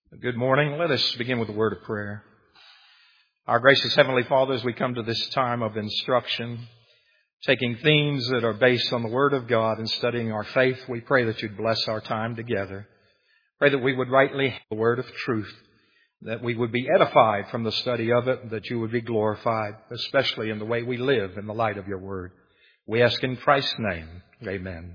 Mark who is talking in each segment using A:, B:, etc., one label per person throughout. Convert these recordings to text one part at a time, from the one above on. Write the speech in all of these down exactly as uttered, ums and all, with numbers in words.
A: Good morning. Let us begin with a word of prayer. Our gracious Heavenly Father, as we come to this time of instruction, taking themes that are based on the Word of God and studying our faith, we pray that you'd bless our time together. Pray that we would rightly have the word of truth, that we would be edified from the study of it, that you would be glorified, especially in the way we live in the light of your word. We ask in Christ's name. Amen.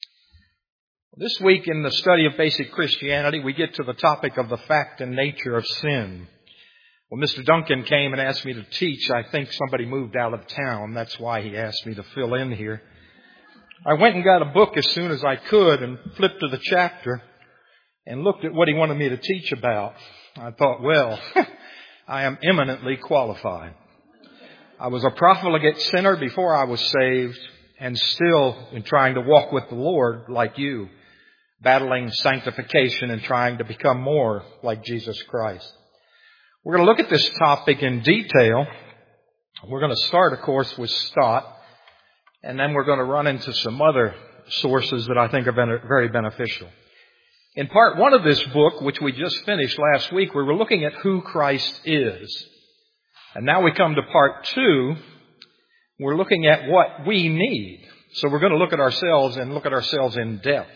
A: This week in the study of basic Christianity, we get to the topic of the fact and nature of sin. When Mister Duncan came and asked me to teach, I think somebody moved out of town. That's why he asked me to fill in here. I went and got a book as soon as I could and flipped to the chapter and looked at what he wanted me to teach about. I thought, well, I am eminently qualified. I was a profligate sinner before I was saved and still in trying to walk with the Lord like you, battling sanctification and trying to become more like Jesus Christ. We're going to look at this topic in detail. We're going to start, of course, with Stott, and then we're going to run into some other sources that I think are very beneficial. In part one of this book, which we just finished last week, we were looking at who Christ is. And now we come to part two. We're looking at what we need. So we're going to look at ourselves and look at ourselves in depth.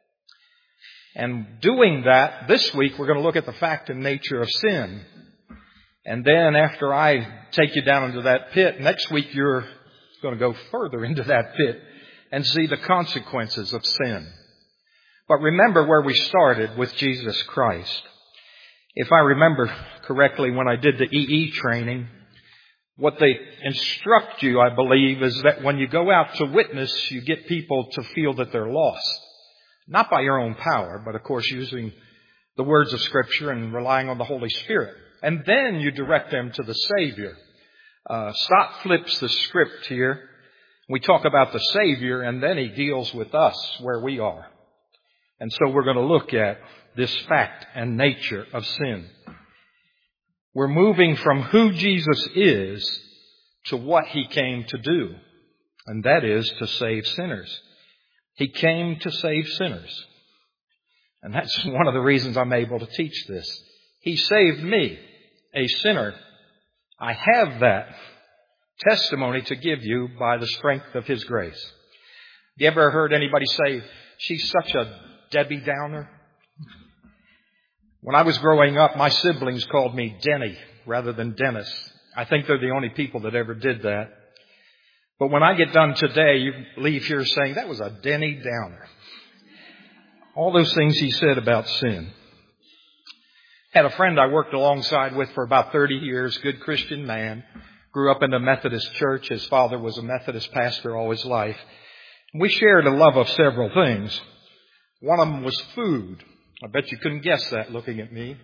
A: And doing that, this week we're going to look at the fact and nature of sin. And then after I take you down into that pit, next week you're going to go further into that pit and see the consequences of sin. But remember where we started with Jesus Christ. If I remember correctly, when I did the E E training, what they instruct you, I believe, is that when you go out to witness, you get people to feel that they're lost. Not by your own power, but of course using the words of Scripture and relying on the Holy Spirit. And then you direct them to the Savior. Uh, Stott flips the script here. We talk about the Savior, and then he deals with us where we are. And so we're going to look at this fact and nature of sin. We're moving from who Jesus is to what he came to do, and that is to save sinners. He came to save sinners. And that's one of the reasons I'm able to teach this. He saved me, a sinner. I have that testimony to give you by the strength of his grace. You ever heard anybody say, she's such a Debbie Downer? When I was growing up, my siblings called me Denny rather than Dennis. I think they're the only people that ever did that. But when I get done today, you leave here saying, that was a Denny Downer. All those things he said about sin. Had a friend I worked alongside with for about thirty years, good Christian man. Grew up in a Methodist church. His father was a Methodist pastor all his life. We shared a love of several things. One of them was food. I bet you couldn't guess that looking at me.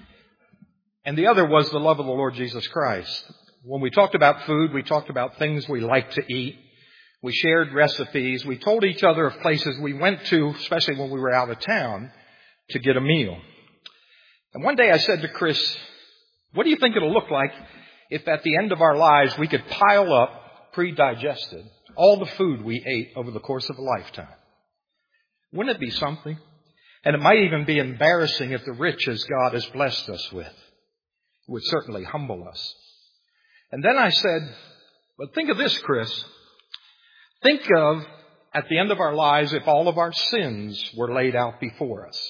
A: And the other was the love of the Lord Jesus Christ. When we talked about food, we talked about things we like to eat. We shared recipes. We told each other of places we went to, especially when we were out of town, to get a meal. And one day I said to Chris, what do you think it'll look like if at the end of our lives we could pile up, pre-digested, all the food we ate over the course of a lifetime? Wouldn't it be something? And it might even be embarrassing if the riches God has blessed us with. It would certainly humble us. And then I said, but think of this, Chris. Think of, at the end of our lives, if all of our sins were laid out before us.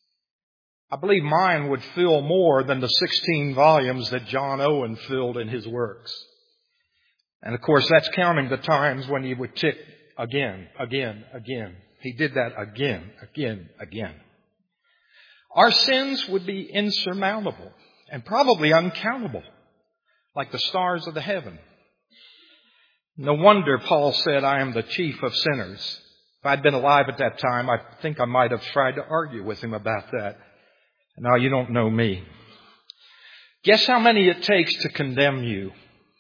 A: I believe mine would fill more than the sixteen volumes that John Owen filled in his works. And of course, that's counting the times when he would tick again, again, again. He did that again, again, again. Our sins would be insurmountable and probably uncountable, like the stars of the heaven. No wonder Paul said, I am the chief of sinners. If I'd been alive at that time, I think I might have tried to argue with him about that. Now you don't know me. Guess how many it takes to condemn you?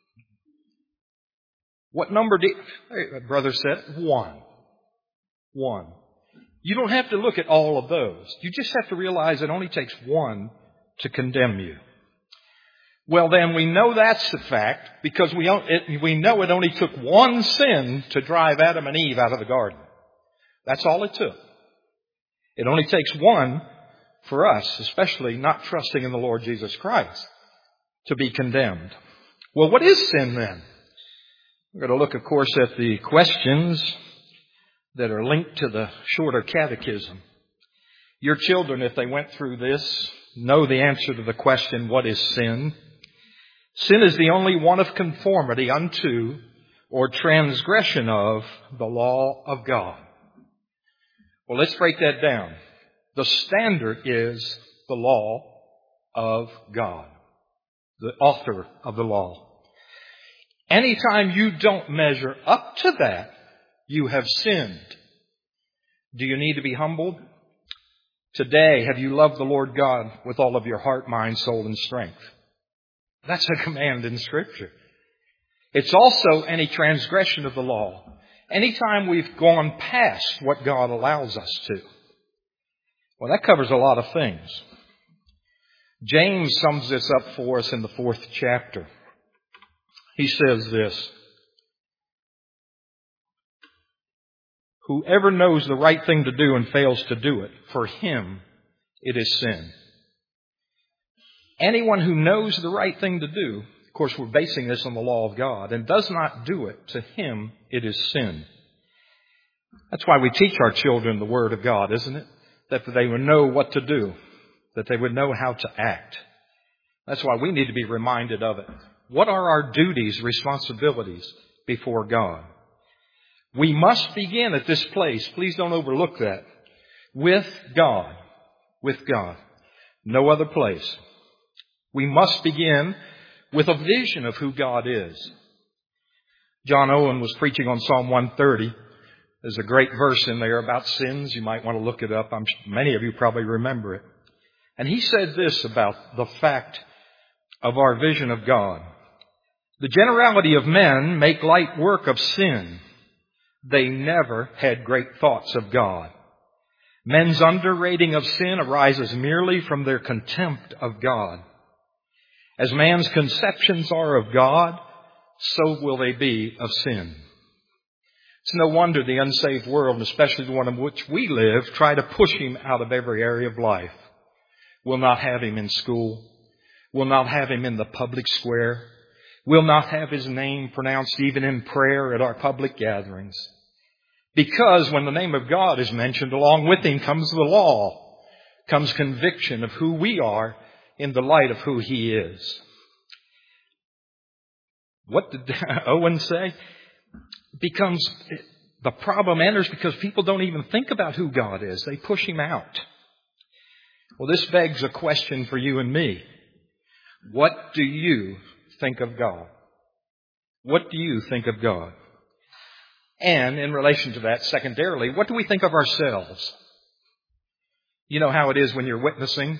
A: What number did brother said? One. One. You don't have to look at all of those. You just have to realize it only takes one to condemn you. Well, then we know that's the fact because we it, we know it only took one sin to drive Adam and Eve out of the garden. That's all it took. It only takes one for us, especially not trusting in the Lord Jesus Christ, to be condemned. Well, what is sin then? We're going to look, of course, at the questions that are linked to the shorter catechism. Your children, if they went through this, know the answer to the question, what is sin? Sin is the only one of conformity unto or transgression of the law of God. Well, let's break that down. The standard is the law of God, the author of the law. Anytime you don't measure up to that, you have sinned. Do you need to be humbled? Today, have you loved the Lord God with all of your heart, mind, soul, and strength? That's a command in Scripture. It's also any transgression of the law. Anytime we've gone past what God allows us to. Well, that covers a lot of things. James sums this up for us in the fourth chapter. He says this, whoever knows the right thing to do and fails to do it, for him it is sin. Anyone who knows the right thing to do, of course we're basing this on the law of God, and does not do it, to him it is sin. That's why we teach our children the Word of God, isn't it? That they would know what to do, that they would know how to act. That's why we need to be reminded of it. What are our duties, responsibilities before God? We must begin at this place. Please don't overlook that. With God. With God. No other place. We must begin with a vision of who God is. John Owen was preaching on Psalm one thirty. There's a great verse in there about sins. You might want to look it up. I'm, many of you probably remember it. And he said this about the fact of our vision of God. The generality of men make light work of sin. They never had great thoughts of God. Men's underrating of sin arises merely from their contempt of God. As man's conceptions are of God, so will they be of sin. It's no wonder the unsaved world, and especially the one in which we live, try to push him out of every area of life. We'll not have him in school. We'll not have him in the public square. We'll not have his name pronounced even in prayer at our public gatherings. Because when the name of God is mentioned, along with him comes the law, comes conviction of who we are in the light of who he is. What did Owen say? Becomes, the problem enters because people don't even think about who God is. They push him out. Well, this begs a question for you and me. What do you think of God? What do you think of God? And in relation to that, secondarily, what do we think of ourselves? You know how it is when you're witnessing.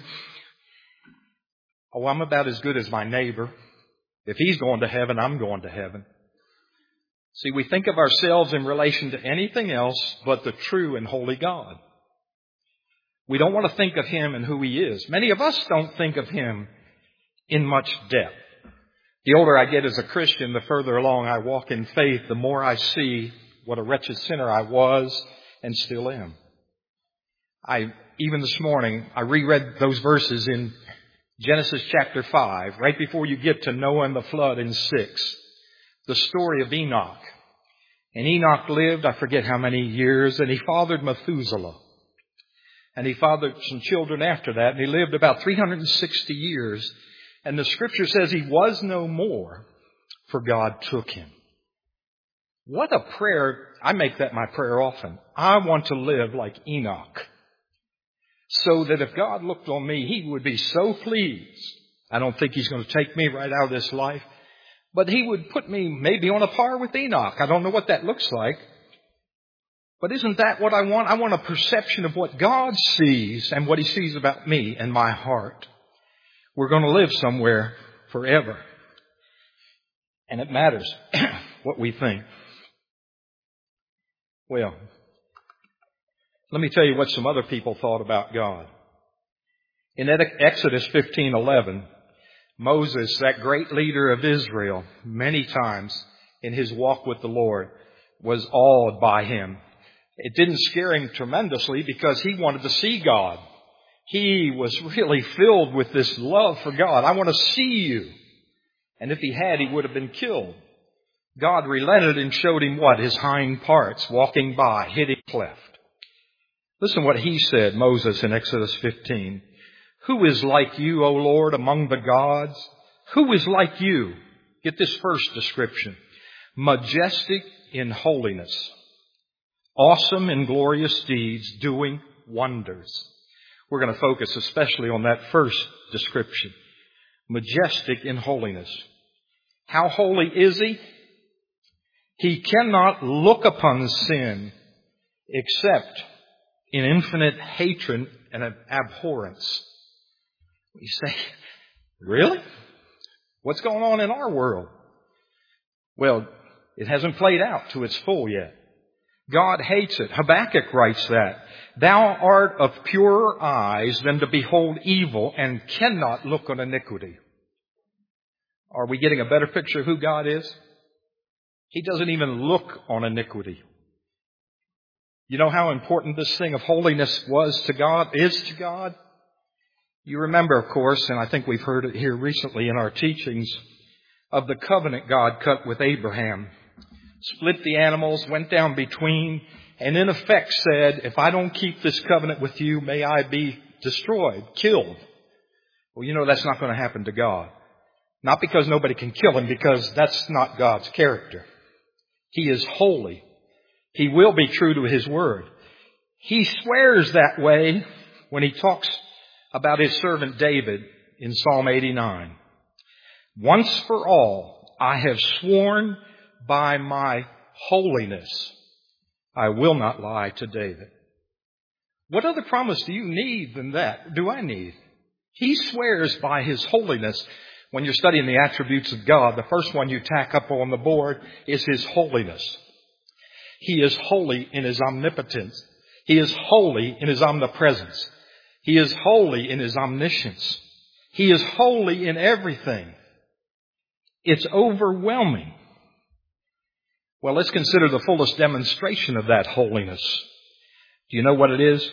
A: Oh, I'm about as good as my neighbor. If he's going to heaven, I'm going to heaven. See, we think of ourselves in relation to anything else but the true and holy God. We don't want to think of him and who he is. Many of us don't think of him in much depth. The older I get as a Christian, the further along I walk in faith, the more I see what a wretched sinner I was and still am. I, even this morning, I reread those verses in Genesis chapter five, right before you get to Noah and the flood in six. The story of Enoch. And Enoch lived, I forget how many years, and he fathered Methuselah. And he fathered some children after that, and he lived about three hundred sixty years. And the Scripture says he was no more, for God took him. What a prayer. I make that my prayer often. I want to live like Enoch. So that if God looked on me, he would be so pleased. I don't think he's going to take me right out of this life. But he would put me maybe on a par with Enoch. I don't know what that looks like. But isn't that what I want? I want a perception of what God sees and what he sees about me and my heart. We're going to live somewhere forever. And it matters what we think. Well, let me tell you what some other people thought about God. In Exodus fifteen eleven, Moses, that great leader of Israel, many times in his walk with the Lord, was awed by him. It didn't scare him tremendously because he wanted to see God. He was really filled with this love for God. I want to see you. And if he had, he would have been killed. God relented and showed him what? His hind parts, walking by, hid him cleft. Listen what he said, Moses, in Exodus fifteen. Who is like you, O Lord, among the gods? Who is like you? Get this first description. Majestic in holiness, awesome in glorious deeds, doing wonders. We're going to focus especially on that first description. Majestic in holiness. How holy is he? He cannot look upon sin except in infinite hatred and abhorrence. You say, really? What's going on in our world? Well, it hasn't played out to its full yet. God hates it. Habakkuk writes that. Thou art of purer eyes than to behold evil and cannot look on iniquity. Are we getting a better picture of who God is? He doesn't even look on iniquity. You know how important this thing of holiness was to God, is to God? You remember, of course, and I think we've heard it here recently in our teachings, of the covenant God cut with Abraham. Split the animals, went down between, and in effect said, if I don't keep this covenant with you, may I be destroyed, killed. Well, you know that's not going to happen to God. Not because nobody can kill him, because that's not God's character. He is holy. He will be true to his word. He swears that way when he talks about his servant David in Psalm eighty-nine. Once for all, I have sworn by my holiness, I will not lie to David. What other promise do you need than that? Do I need? He swears by his holiness. When you're studying the attributes of God, the first one you tack up on the board is his holiness. He is holy in his omnipotence. He is holy in his omnipresence. He is holy in his omniscience. He is holy in everything. It's overwhelming. Well, let's consider the fullest demonstration of that holiness. Do you know what it is?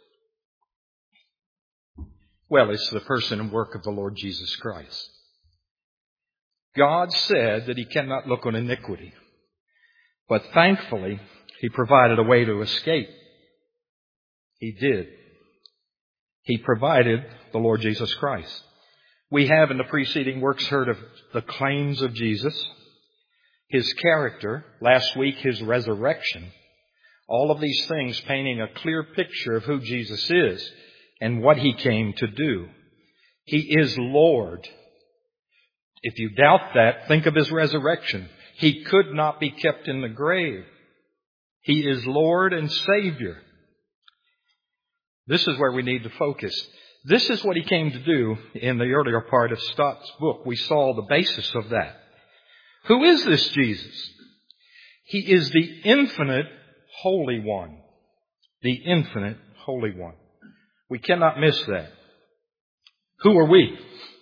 A: Well, it's the person and work of the Lord Jesus Christ. God said that he cannot look on iniquity. But thankfully, he provided a way to escape. He did. He provided the Lord Jesus Christ. We have in the preceding works heard of the claims of Jesus, his character, last week his resurrection, all of these things painting a clear picture of who Jesus is and what he came to do. He is Lord. If you doubt that, think of his resurrection. He could not be kept in the grave. He is Lord and Savior. This is where we need to focus. This is what he came to do in the earlier part of Stott's book. We saw the basis of that. Who is this Jesus? He is the infinite Holy One. The infinite Holy One. We cannot miss that. Who are we?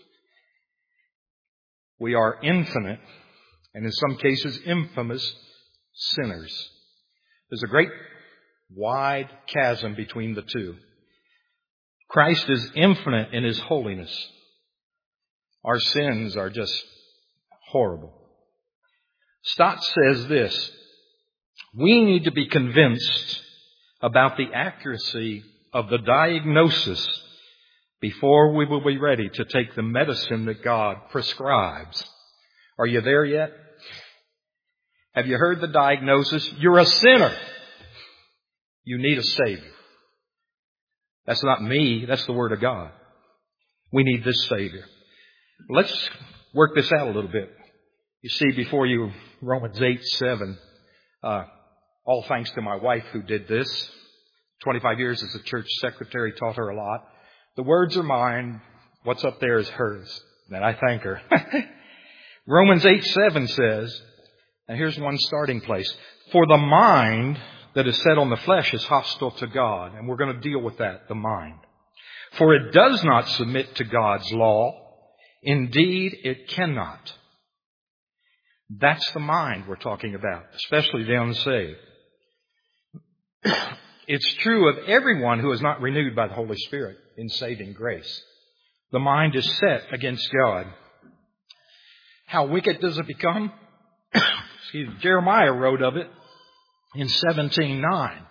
A: We are infinite, and in some cases infamous, sinners. There's a great wide chasm between the two. Christ is infinite in his holiness. Our sins are just horrible. Stott says this: we need to be convinced about the accuracy of the diagnosis before we will be ready to take the medicine that God prescribes. Are you there yet? Have you heard the diagnosis? You're a sinner. You need a Savior. That's not me. That's the Word of God. We need this Savior. Let's work this out a little bit. You see before you Romans eight seven. Uh, all thanks to my wife who did this. twenty-five years as a church secretary, taught her a lot. The words are mine. What's up there is hers. And I thank her. Romans eight seven says, and here's one starting place. For the mind that is set on the flesh is hostile to God. And we're going to deal with that, the mind. For it does not submit to God's law. Indeed, it cannot. That's the mind we're talking about, especially the unsaved. It's true of everyone who is not renewed by the Holy Spirit in saving grace. The mind is set against God. How wicked does it become? Excuse me. Jeremiah wrote of it in seventeen nine.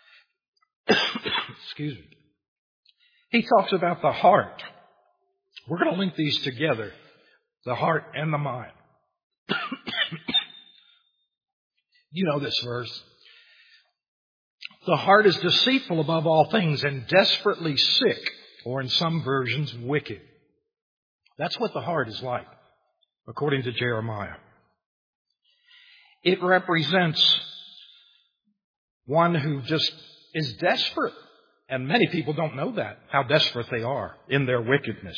A: Excuse me. He talks about the heart. We're going to link these together, the heart and the mind. You know this verse. The heart is deceitful above all things and desperately sick, or in some versions, wicked. That's what the heart is like, according to Jeremiah. It represents one who just is desperate. And many people don't know that, how desperate they are in their wickedness.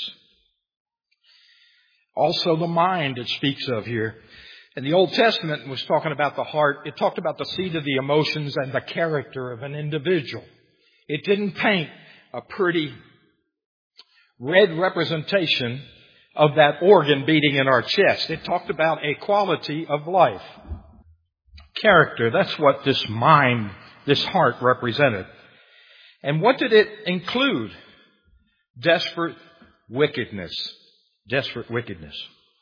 A: Also the mind it speaks of here. In the Old Testament was talking about the heart. It talked about the seat of the emotions and the character of an individual. It didn't paint a pretty red representation of that organ beating in our chest. It talked about a quality of life. Character, that's what this mind, this heart represented. And what did it include? Desperate wickedness. Desperate wickedness.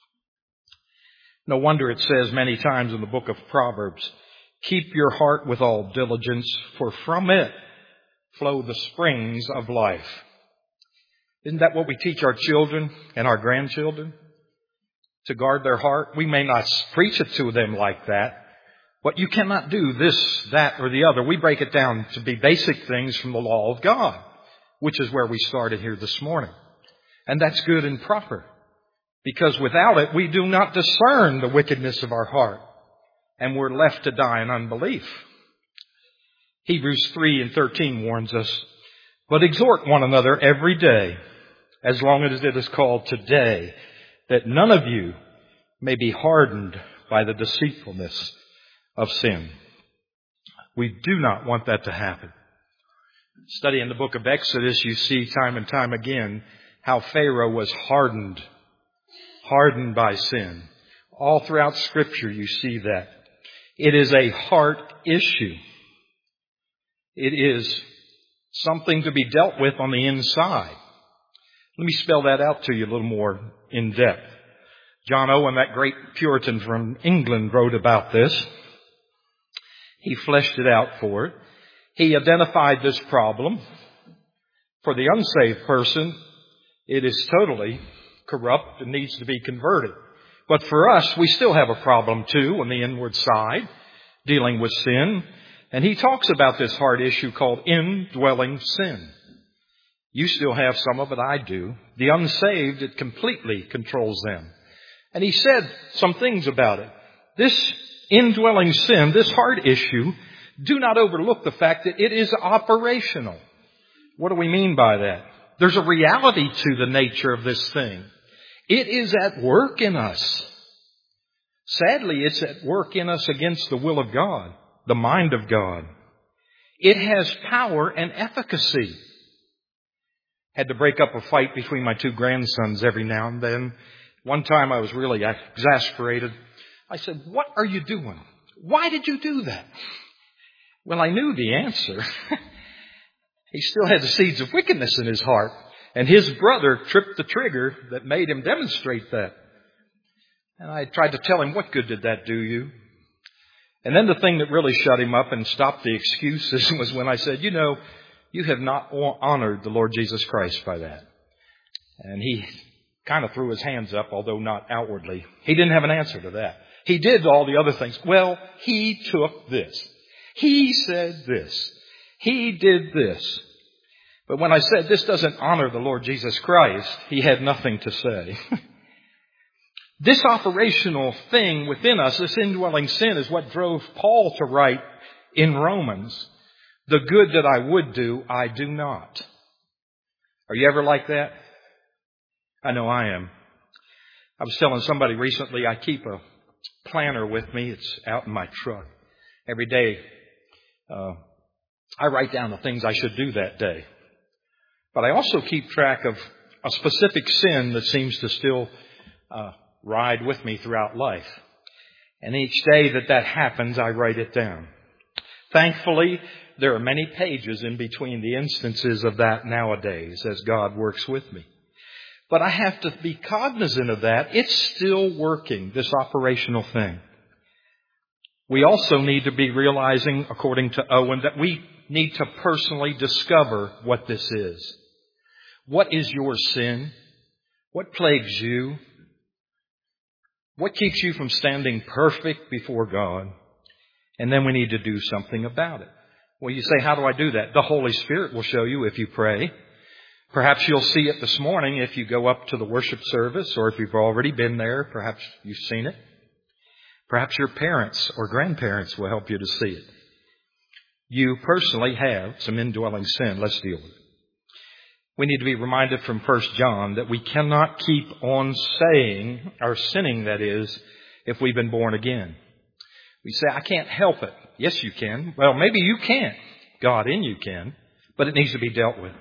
A: No wonder it says many times in the book of Proverbs, keep your heart with all diligence, for from it flow the springs of life. Isn't that what we teach our children and our grandchildren? To guard their heart? We may not preach it to them like that, but you cannot do this, that, or the other. We break it down to be basic things from the law of God, which is where we started here this morning. And that's good and proper. Because without it, we do not discern the wickedness of our heart. And we're left to die in unbelief. Hebrews three and thirteen warns us, but exhort one another every day, as long as it is called today, that none of you may be hardened by the deceitfulness of sin. We do not want that to happen. Studying the book of Exodus, you see time and time again how Pharaoh was hardened, hardened by sin. All throughout Scripture you see that. It is a heart issue. It is something to be dealt with on the inside. Let me spell that out to you a little more in depth. John Owen, that great Puritan from England, wrote about this. He fleshed it out for it. He identified this problem. For the unsaved person, it is totally corrupt and needs to be converted. But for us, we still have a problem too on the inward side, dealing with sin. And he talks about this heart issue called indwelling sin. You still have some of it, I do. The unsaved, it completely controls them. And he said some things about it. This indwelling sin, this heart issue, do not overlook the fact that it is operational. What do we mean by that? There's a reality to the nature of this thing. It is at work in us. Sadly, it's at work in us against the will of God, the mind of God. It has power and efficacy. Had to break up a fight between my two grandsons every now and then. One time I was really exasperated. I said, "What are you doing? Why did you do that?" Well, I knew the answer. He still had the seeds of wickedness in his heart. And his brother tripped the trigger that made him demonstrate that. And I tried to tell him, what good did that do you? And then the thing that really shut him up and stopped the excuses was when I said, you know, you have not honored the Lord Jesus Christ by that. And he kind of threw his hands up, although not outwardly. He didn't have an answer to that. He did all the other things. Well, he took this. He said this. He did this. But when I said this doesn't honor the Lord Jesus Christ, he had nothing to say. This operational thing within us, this indwelling sin, is what drove Paul to write in Romans, the good that I would do, I do not. Are you ever like that? I know I am. I was telling somebody recently, I keep a planner with me. It's out in my truck. Every day, uh, I write down the things I should do that day. But I also keep track of a specific sin that seems to still uh, ride with me throughout life. And each day that that happens, I write it down. Thankfully, there are many pages in between the instances of that nowadays as God works with me. But I have to be cognizant of that. It's still working, this operational thing. We also need to be realizing, according to Owen, that we need to personally discover what this is. What is your sin? What plagues you? What keeps you from standing perfect before God? And then we need to do something about it. Well, you say, how do I do that? The Holy Spirit will show you if you pray. Perhaps you'll see it this morning if you go up to the worship service, or if you've already been there, perhaps you've seen it. Perhaps your parents or grandparents will help you to see it. You personally have some indwelling sin. Let's deal with it. We need to be reminded from First John that we cannot keep on saying, or sinning that is, if we've been born again. We say, I can't help it. Yes, you can. Well, maybe you can't. God in you can. But it needs to be dealt with.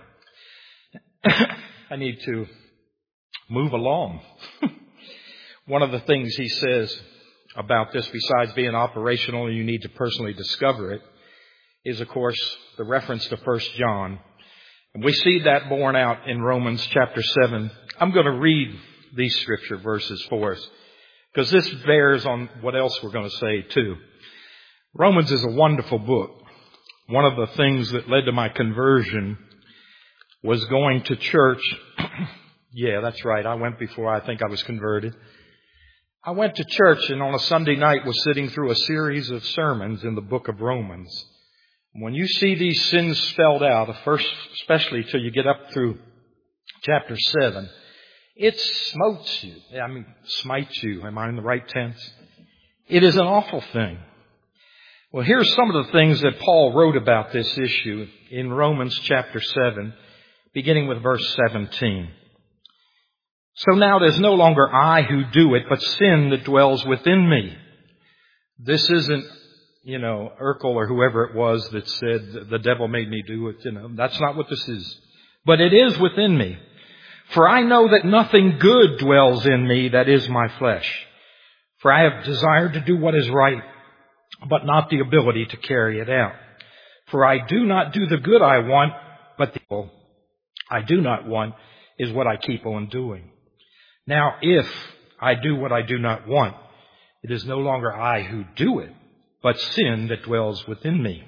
A: I need to move along. One of the things he says about this, besides being operational and you need to personally discover it, is, of course, the reference to First John. And we see that borne out in Romans chapter seven. I'm going to read these scripture verses for us, because this bears on what else we're going to say too. Romans is a wonderful book. One of the things that led to my conversion was going to church. Yeah, that's right. I went before I think I was converted. I went to church and on a Sunday night was sitting through a series of sermons in the book of Romans. When you see these sins spelled out, first, especially till you get up through chapter seven, it smotes you. I mean, smites you. Am I in the right tense? It is an awful thing. Well, here's some of the things that Paul wrote about this issue in Romans chapter seven, beginning with verse seventeen. So now there's no longer I who do it, but sin that dwells within me. This isn't, you know, Urkel or whoever it was that said the devil made me do it. You know, that's not what this is. But it is within me. For I know that nothing good dwells in me, that is my flesh. For I have desired to do what is right, but not the ability to carry it out. For I do not do the good I want, but the evil I do not want is what I keep on doing. Now, if I do what I do not want, it is no longer I who do it, but sin that dwells within me.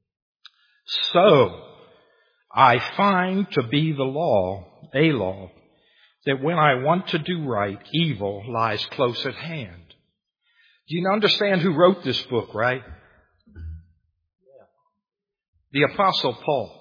A: So, I find to be the law, a law, that when I want to do right, evil lies close at hand. Do you understand who wrote this book, right? The Apostle Paul.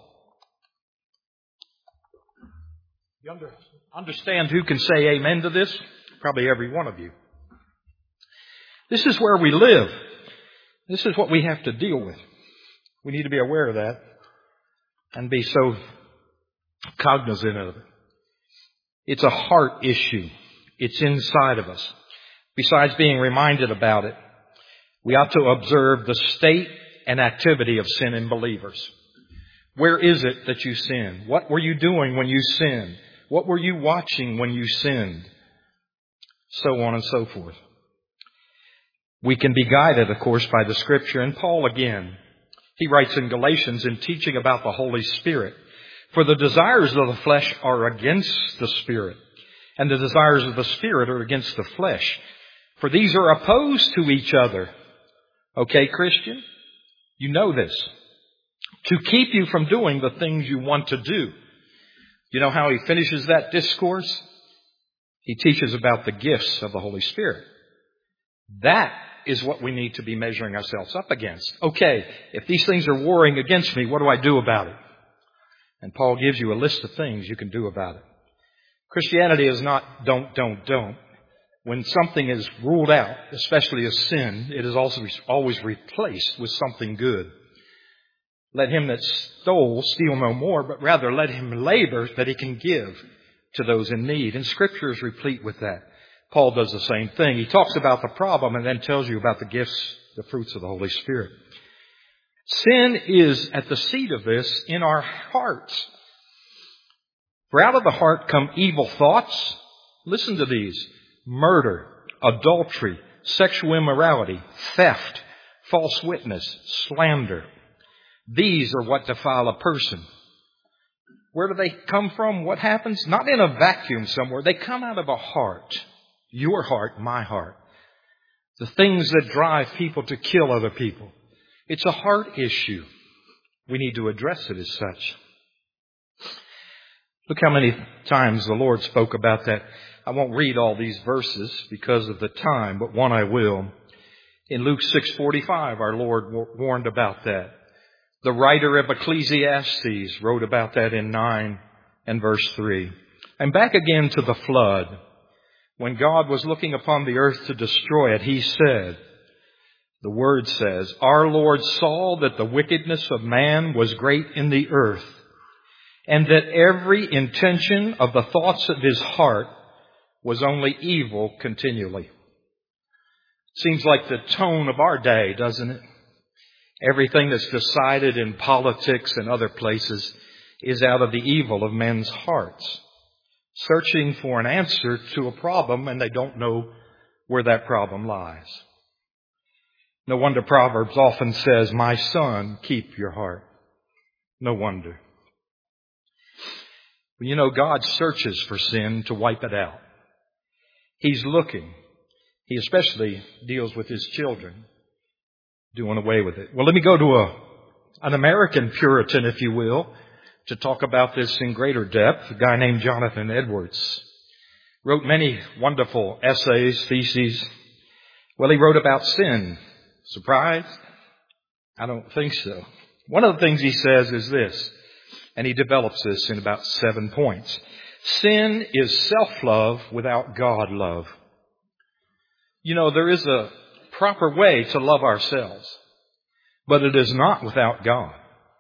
A: You understand who can say amen to this? Probably every one of you. This is where we live. This is what we have to deal with. We need to be aware of that and be so cognizant of it. It's a heart issue. It's inside of us. Besides being reminded about it, we ought to observe the state and activity of sin in believers. Where is it that you sin? What were you doing when you sinned? What were you watching when you sinned? So on and so forth. We can be guided, of course, by the Scripture. And Paul again, he writes in Galatians in teaching about the Holy Spirit. For the desires of the flesh are against the Spirit, and the desires of the Spirit are against the flesh. For these are opposed to each other. Okay, Christian? You know this. To keep you from doing the things you want to do. You know how he finishes that discourse? He teaches about the gifts of the Holy Spirit. That is what we need to be measuring ourselves up against. Okay, if these things are warring against me, what do I do about it? And Paul gives you a list of things you can do about it. Christianity is not don't, don't, don't. When something is ruled out, especially as sin, it is also always replaced with something good. Let him that stole steal no more, but rather let him labor that he can give to those in need. And Scripture is replete with that. Paul does the same thing. He talks about the problem and then tells you about the gifts, the fruits of the Holy Spirit. Sin is at the seat of this in our hearts. For out of the heart come evil thoughts. Listen to these. Murder, adultery, sexual immorality, theft, false witness, slander, These are what defile a person. Where do they come from? What happens? Not in a vacuum somewhere. They come out of a heart. Your heart, my heart. The things that drive people to kill other people. It's a heart issue. We need to address it as such. Look how many times the Lord spoke about that. I won't read all these verses because of the time, but one I will. In Luke six forty-five, our Lord warned about that. The writer of Ecclesiastes wrote about that in nine and verse three. And back again to the flood. When God was looking upon the earth to destroy it, He said, the Word says, our Lord saw that the wickedness of man was great in the earth, and that every intention of the thoughts of his heart was only evil continually. Seems like the tone of our day, doesn't it? Everything that's decided in politics and other places is out of the evil of men's hearts, searching for an answer to a problem, and they don't know where that problem lies. No wonder Proverbs often says, my son, keep your heart. No wonder. You know, God searches for sin to wipe it out. He's looking. He especially deals with His children, doing away with it. Well, let me go to a, an American Puritan, if you will, to talk about this in greater depth. A guy named Jonathan Edwards wrote many wonderful essays, theses. Well, he wrote about sin. Surprised? I don't think so. One of the things he says is this, and he develops this in about seven points. Sin is self-love without God love. You know, there is a proper way to love ourselves, but it is not without God.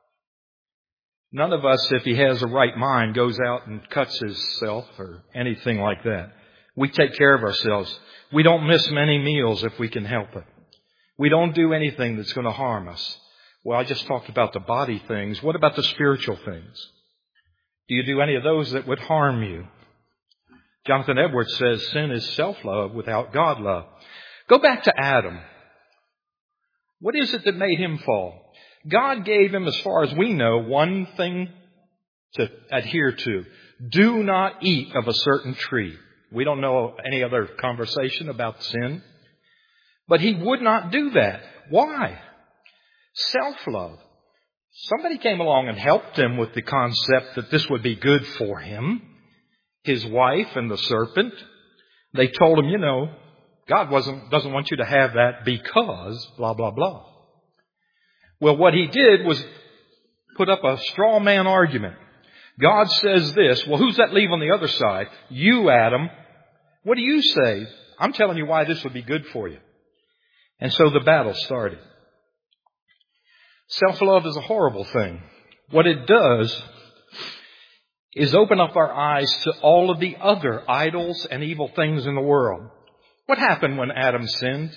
A: None of us, if he has a right mind, goes out and cuts himself or anything like that. We take care of ourselves. We don't miss many meals if we can help it. We don't do anything that's going to harm us. Well, I just talked about the body things. What about the spiritual things? Do you do any of those that would harm you? Jonathan Edwards says sin is self-love without God love. Go back to Adam. What is it that made him fall? God gave him, as far as we know, one thing to adhere to. Do not eat of a certain tree. We don't know any other conversation about sin. But he would not do that. Why? Self-love. Somebody came along and helped him with the concept that this would be good for him. His wife and the serpent. They told him, you know, God wasn't, doesn't want you to have that because blah, blah, blah. Well, what he did was put up a straw man argument. God says this. Well, who's that leave on the other side? You, Adam. What do you say? I'm telling you why this would be good for you. And so the battle started. Self-love is a horrible thing. What it does is open up our eyes to all of the other idols and evil things in the world. What happened when Adam sinned?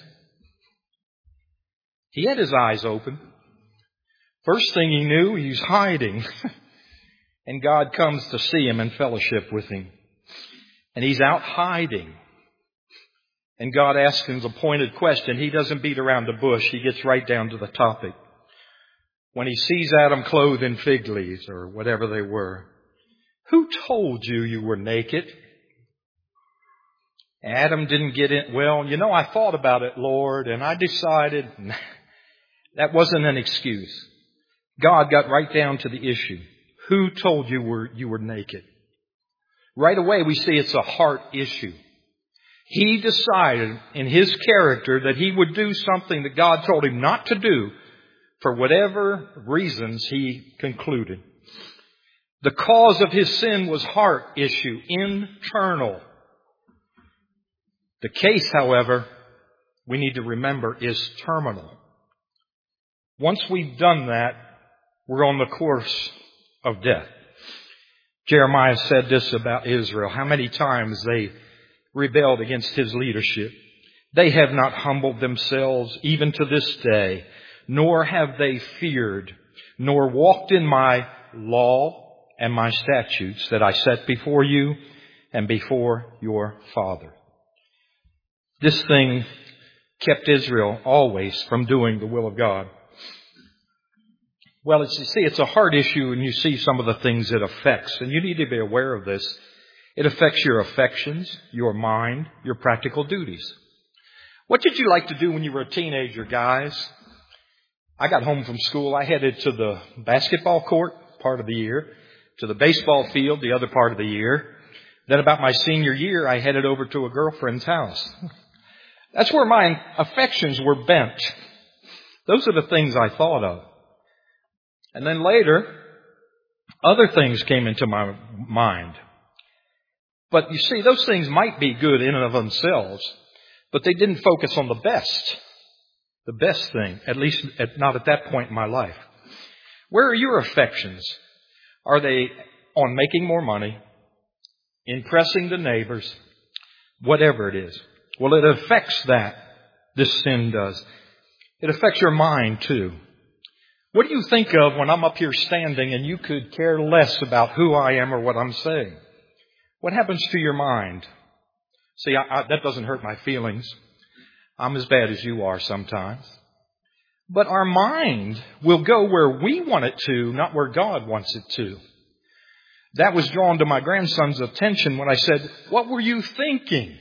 A: He had his eyes open. First thing he knew, he was hiding. And God comes to see him and fellowship with him. And he's out hiding. And God asks him a pointed question. He doesn't beat around the bush. He gets right down to the topic. When he sees Adam clothed in fig leaves or whatever they were, who told you you were naked? Adam didn't get in. Well, you know, I thought about it, Lord, and I decided that wasn't an excuse. God got right down to the issue. Who told you were, you were naked? Right away, we see it's a heart issue. He decided in his character that he would do something that God told him not to do for whatever reasons he concluded. The cause of his sin was heart issue, internal. The case, however, we need to remember is terminal. Once we've done that, we're on the course of death. Jeremiah said this about Israel, how many times they rebelled against his leadership. They have not humbled themselves even to this day, nor have they feared, nor walked in my law and my statutes that I set before you and before your father. This thing kept Israel always from doing the will of God. Well, it's, you see, it's a hard issue when you see some of the things it affects, and you need to be aware of this. It affects your affections, your mind, your practical duties. What did you like to do when you were a teenager, guys? I got home from school. I headed to the basketball court part of the year, to the baseball field the other part of the year. Then about my senior year, I headed over to a girlfriend's house. That's where my affections were bent. Those are the things I thought of. And then later, other things came into my mind. But you see, those things might be good in and of themselves, but they didn't focus on the best. The best thing, at least at, not at that point in my life. Where are your affections? Are they on making more money, impressing the neighbors, whatever it is? Well, it affects that. This sin does. It affects your mind too. What do you think of when I'm up here standing and you could care less about who I am or what I'm saying? What happens to your mind? See, I, I, that doesn't hurt my feelings. I'm as bad as you are sometimes. But our mind will go where we want it to, not where God wants it to. That was drawn to my grandson's attention when I said, "What were you thinking?"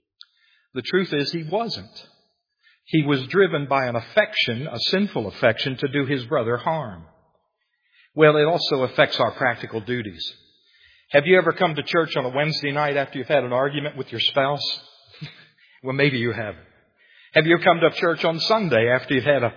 A: The truth is he wasn't. He was driven by an affection, a sinful affection, to do his brother harm. Well, it also affects our practical duties. Have you ever come to church on a Wednesday night after you've had an argument with your spouse? Well, maybe you haven't. Have you ever come to church on Sunday after you've had a,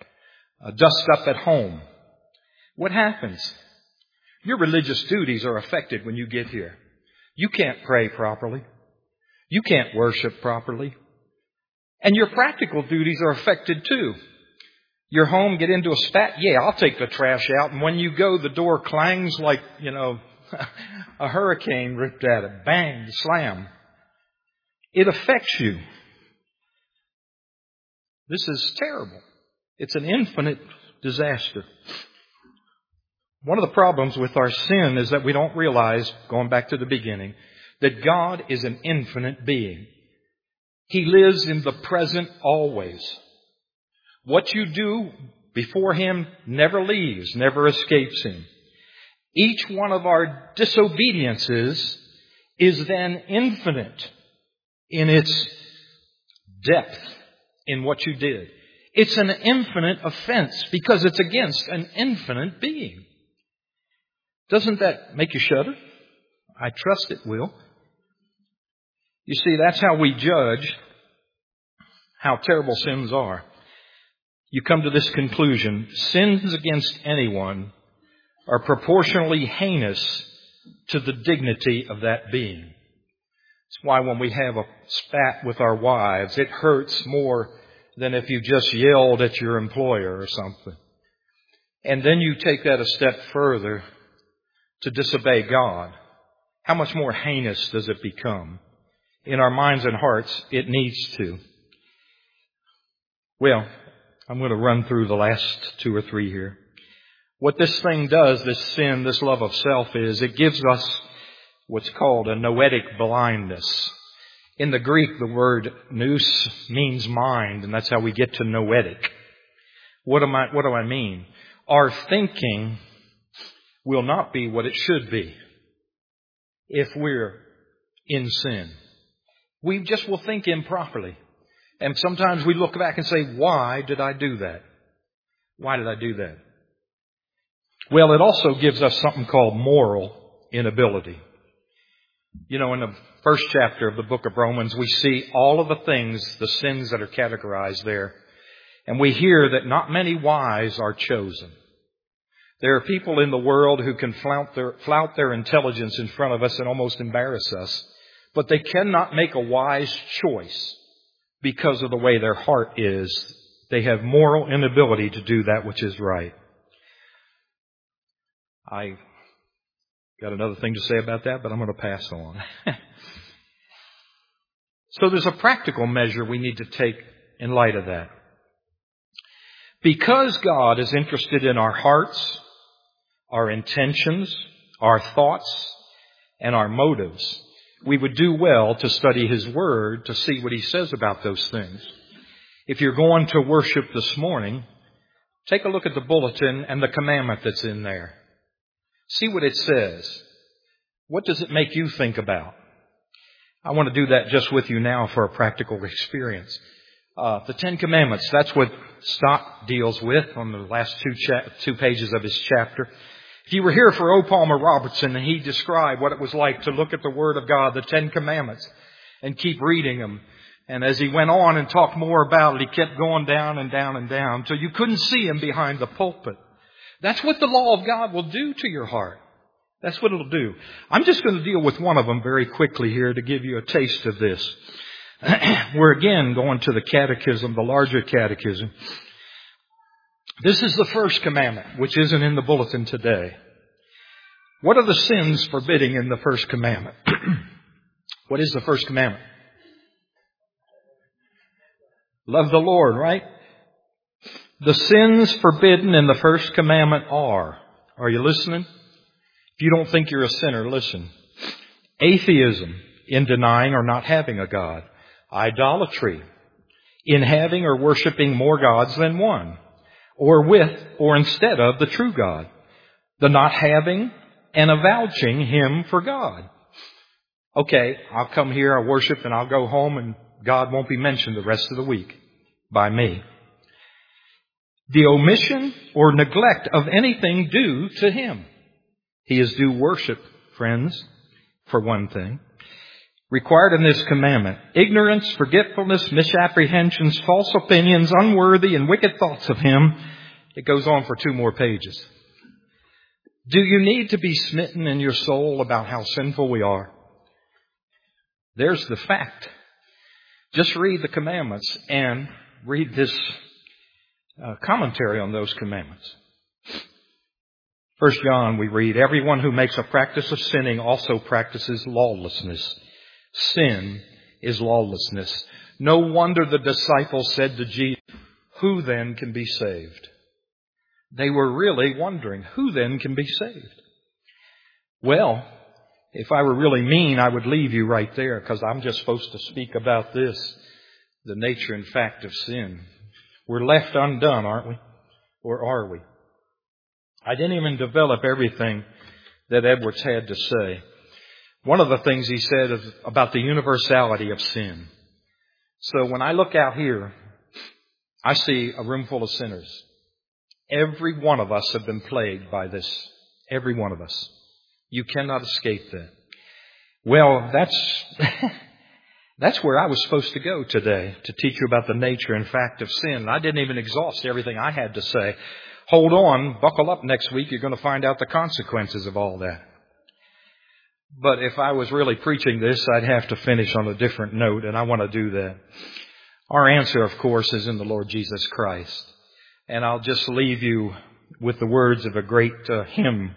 A: a dust up at home? What happens? Your religious duties are affected when you get here. You can't pray properly. You can't worship properly. And your practical duties are affected too. Your home, get into a spat? Yeah, I'll take the trash out. And when you go, the door clangs like, you know, a hurricane ripped at it. Bang, slam. It affects you. This is terrible. It's an infinite disaster. One of the problems with our sin is that we don't realize, going back to the beginning, that God is an infinite being. He lives in the present always. What you do before Him never leaves, never escapes Him. Each one of our disobediences is then infinite in its depth in what you did. It's an infinite offense because it's against an infinite being. Doesn't that make you shudder? I trust it will. You see, that's how we judge how terrible sins are. You come to this conclusion: sins against anyone are proportionally heinous to the dignity of that being. That's why when we have a spat with our wives, it hurts more than if you just yelled at your employer or something. And then you take that a step further to disobey God. How much more heinous does it become? In our minds and hearts, it needs to. Well, I'm going to run through the last two or three here. What this thing does, this sin, this love of self, is it gives us what's called a noetic blindness. In the Greek, the word nous means mind, and that's how we get to noetic. What am I, what do I mean? Our thinking will not be what it should be if we're in sin. We just will think improperly. And sometimes we look back and say, why did I do that? Why did I do that? Well, it also gives us something called moral inability. You know, in the first chapter of the book of Romans, we see all of the things, the sins that are categorized there. And we hear that not many wise are chosen. There are people in the world who can flout their, flout their intelligence in front of us and almost embarrass us. But they cannot make a wise choice because of the way their heart is. They have moral inability to do that which is right. I got another thing to say about that, but I'm going to pass on. So there's a practical measure we need to take in light of that. Because God is interested in our hearts, our intentions, our thoughts, and our motives, we would do well to study His Word to see what He says about those things. If you're going to worship this morning, take a look at the bulletin and the commandment that's in there. See what it says. What does it make you think about? I want to do that just with you now for a practical experience. Uh, the Ten Commandments, that's what Stott deals with on the last two cha- two pages of his chapter. If you were here for O. Palmer Robertson, and he described what it was like to look at the Word of God, the Ten Commandments, and keep reading them. And as he went on and talked more about it, he kept going down and down and down till you couldn't see him behind the pulpit. That's what the law of God will do to your heart. That's what it'll do. I'm just going to deal with one of them very quickly here to give you a taste of this. We're again going to the catechism, the larger catechism. This is the first commandment, which isn't in the bulletin today. What are the sins forbidding in the first commandment? What is the first commandment? Love the Lord, right? The sins forbidden in the first commandment are, are you listening? If you don't think you're a sinner, listen. Atheism, in denying or not having a God. Idolatry, in having or worshiping more gods than one, or with or instead of the true God. The not having and avouching Him for God. Okay, I'll come here, I'll worship, and I'll go home, and God won't be mentioned the rest of the week by me. The omission or neglect of anything due to Him. He is due worship, friends, for one thing. Required in this commandment. Ignorance, forgetfulness, misapprehensions, false opinions, unworthy and wicked thoughts of Him. It goes on for two more pages. Do you need to be smitten in your soul about how sinful we are? There's the fact. Just read the commandments and read this uh, commentary on those commandments. First John, we read, everyone who makes a practice of sinning also practices lawlessness. Sin is lawlessness. No wonder the disciples said to Jesus, who then can be saved? They were really wondering, who then can be saved? Well, if I were really mean, I would leave you right there because I'm just supposed to speak about this, the nature and fact of sin. We're left undone, aren't we? Or are we? I didn't even develop everything that Edwards had to say. One of the things he said is about the universality of sin. So when I look out here, I see a room full of sinners. Every one of us have been plagued by this. Every one of us. You cannot escape that. Well, that's that's where I was supposed to go today, to teach you about the nature and fact of sin. I didn't even exhaust everything I had to say. Hold on, buckle up next week. You're going to find out the consequences of all that. But if I was really preaching this, I'd have to finish on a different note, and I want to do that. Our answer, of course, is in the Lord Jesus Christ. And I'll just leave you with the words of a great uh, hymn.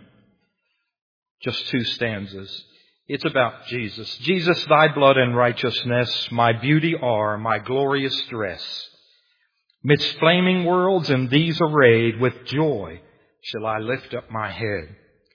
A: Just two stanzas. It's about Jesus. Jesus, thy blood and righteousness, my beauty are, my glorious dress. Midst flaming worlds in these arrayed, with joy shall I lift up my head.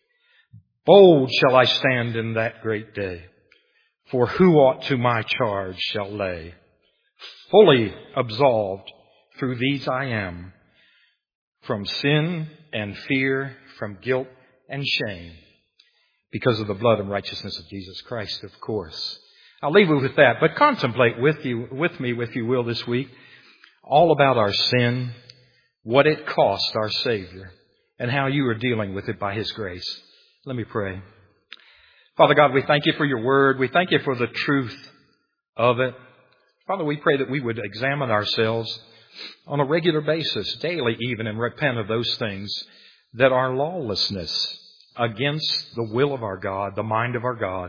A: Bold shall I stand in that great day, for who aught to my charge shall lay? Fully absolved through these I am, from sin and fear, from guilt and shame, because of the blood and righteousness of Jesus Christ, of course. I'll leave you with that, but contemplate with you, with me, if you will, this week, all about our sin, what it cost our Savior, and how you are dealing with it by His grace. Let me pray. Father God, we thank you for your word. We thank you for the truth of it. Father, we pray that we would examine ourselves on a regular basis, daily even, and repent of those things that are lawlessness against the will of our God, the mind of our God.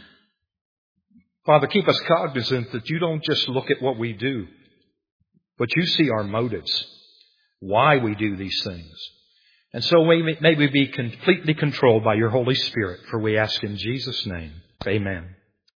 A: Father, keep us cognizant that you don't just look at what we do, but you see our motives, why we do these things. And so may we be completely controlled by your Holy Spirit, for we ask in Jesus' name. Amen.